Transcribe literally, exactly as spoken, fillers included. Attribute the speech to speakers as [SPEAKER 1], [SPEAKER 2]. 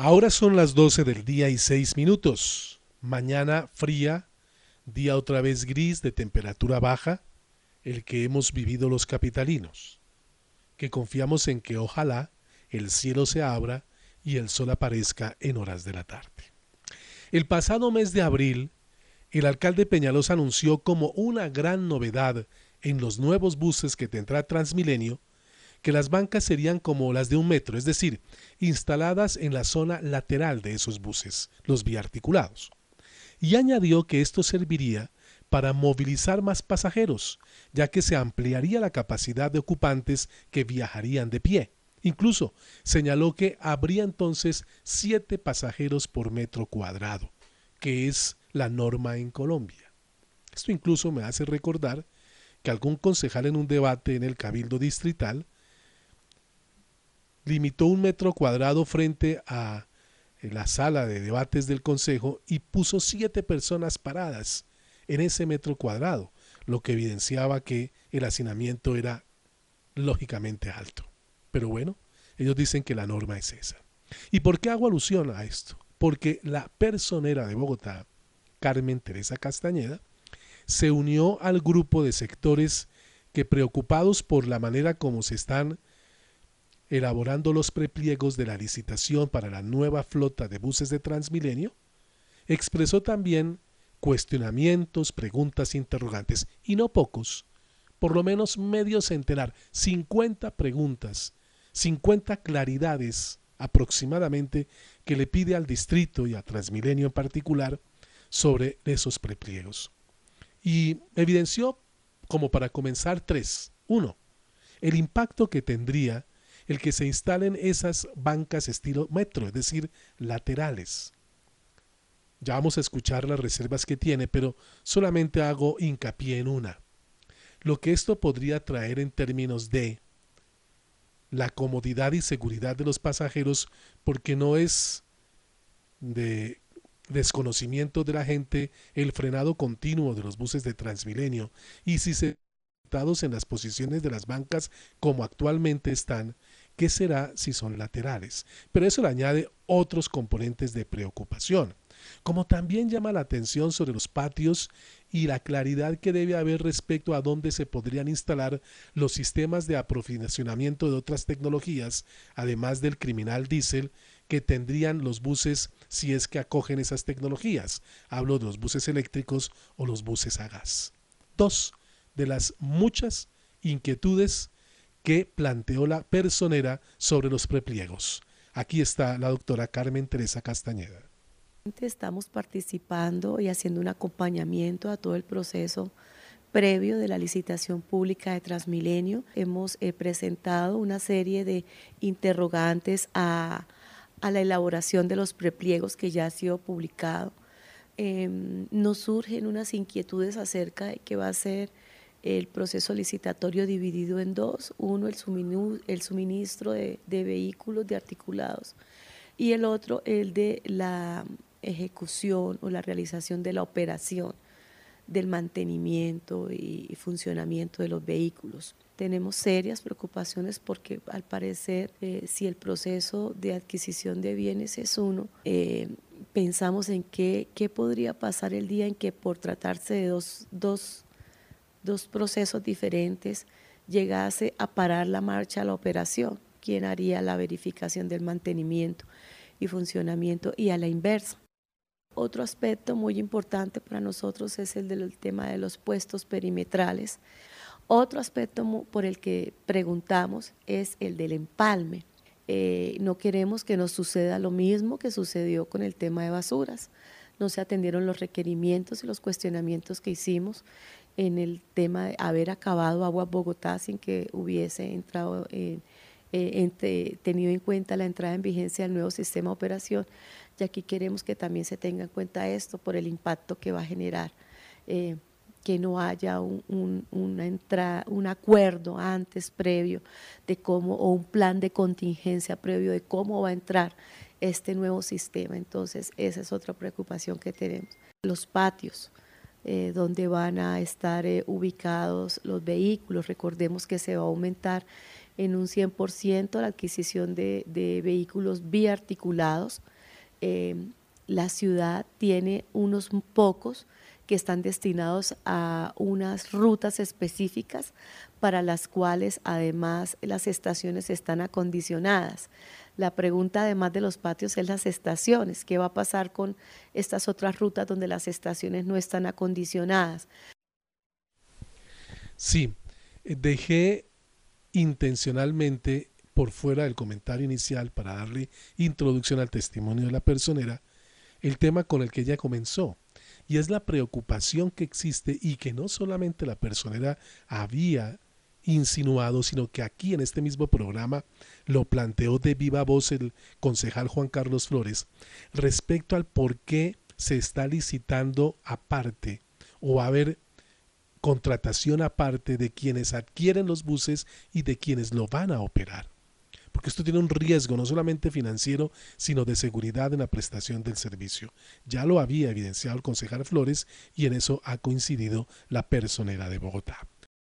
[SPEAKER 1] Ahora son las doce del día y seis minutos. Mañana fría, día otra vez gris de temperatura baja, el que hemos vivido los capitalinos, que confiamos en que ojalá el cielo se abra y el sol aparezca en horas de la tarde. El pasado mes de abril, el alcalde Peñalosa anunció como una gran novedad en los nuevos buses que tendrá Transmilenio que las bancas serían como las de un metro, es decir, instaladas en la zona lateral de esos buses, los biarticulados. Y añadió que esto serviría para movilizar más pasajeros, ya que se ampliaría la capacidad de ocupantes que viajarían de pie. Incluso señaló que habría entonces siete pasajeros por metro cuadrado, que es la norma en Colombia. Esto incluso me hace recordar que algún concejal en un debate en el Cabildo Distrital limitó un metro cuadrado frente a la sala de debates del Consejo y puso siete personas paradas en ese metro cuadrado, lo que evidenciaba que el hacinamiento era lógicamente alto. Pero bueno, ellos dicen que la norma es esa. ¿Y por qué hago alusión a esto? Porque la personera de Bogotá, Carmen Teresa Castañeda, se unió al grupo de sectores que, preocupados por la manera como se están elaborando los prepliegos de la licitación para la nueva flota de buses de Transmilenio, expresó también cuestionamientos, preguntas, interrogantes, y no pocos, por lo menos medio centenar, cincuenta preguntas, cincuenta claridades aproximadamente que le pide al distrito y a Transmilenio en particular sobre esos prepliegos. Y evidenció, como para comenzar, tres. Uno, el impacto que tendría el que se instalen esas bancas estilo metro, es decir, laterales. Ya vamos a escuchar las reservas que tiene, pero solamente hago hincapié en una. Lo que esto podría traer en términos de la comodidad y seguridad de los pasajeros, porque no es de desconocimiento de la gente el frenado continuo de los buses de Transmilenio, y si se en las posiciones de las bancas como actualmente están, ¿qué será si son laterales? Pero eso le añade otros componentes de preocupación, como también llama la atención sobre los patios y la claridad que debe haber respecto a dónde se podrían instalar los sistemas de aprovisionamiento de otras tecnologías, además del criminal diésel que tendrían los buses si es que acogen esas tecnologías. Hablo de los buses eléctricos o los buses a gas. Dos de las muchas inquietudes que planteó la personera sobre los prepliegos. Aquí está la doctora Carmen Teresa Castañeda.
[SPEAKER 2] Estamos participando y haciendo un acompañamiento a todo el proceso previo de la licitación pública de Transmilenio. Hemos eh, presentado una serie de interrogantes a, a la elaboración de los prepliegos que ya ha sido publicado. Eh, nos surgen unas inquietudes acerca de qué va a ser el proceso licitatorio dividido en dos, uno el suministro, el suministro de, de vehículos de articulados y el otro el de la ejecución o la realización de la operación del mantenimiento y funcionamiento de los vehículos. Tenemos serias preocupaciones porque al parecer eh, si el proceso de adquisición de bienes es uno, eh, pensamos en qué, qué podría pasar el día en que por tratarse de dos, dos dos procesos diferentes, llegase a parar la marcha a la operación, quién haría la verificación del mantenimiento y funcionamiento y a la inversa. Otro aspecto muy importante para nosotros es el del tema de los puestos perimetrales. Otro aspecto por el que preguntamos es el del empalme. Eh, no queremos que nos suceda lo mismo que sucedió con el tema de basuras. No se atendieron los requerimientos y los cuestionamientos que hicimos en el tema de haber acabado Aguas Bogotá sin que hubiese entrado en, eh, en, tenido en cuenta la entrada en vigencia del nuevo sistema de operación, y aquí queremos que también se tenga en cuenta esto por el impacto que va a generar, eh, que no haya un, un, una entrada, un acuerdo antes previo de cómo, o un plan de contingencia previo de cómo va a entrar este nuevo sistema. Entonces esa es otra preocupación que tenemos. Los patios, Eh, donde van a estar eh, ubicados los vehículos. Recordemos que se va a aumentar en un cien por ciento la adquisición de, de vehículos biarticulados. Eh, la ciudad tiene unos pocos que están destinados a unas rutas específicas para las cuales además las estaciones están acondicionadas. La pregunta además de los patios es las estaciones. ¿Qué va a pasar con estas otras rutas donde las estaciones no están acondicionadas?
[SPEAKER 1] Sí, dejé intencionalmente por fuera del comentario inicial para darle introducción al testimonio de la personera el tema con el que ella comenzó, y es la preocupación que existe y que no solamente la personera había insinuado, sino que aquí en este mismo programa lo planteó de viva voz el concejal Juan Carlos Flores respecto al por qué se está licitando aparte o va a haber contratación aparte de quienes adquieren los buses y de quienes lo van a operar. Porque esto tiene un riesgo no solamente financiero, sino de seguridad en la prestación del servicio. Ya lo había evidenciado el concejal Flores y en eso ha coincidido la personera de Bogotá.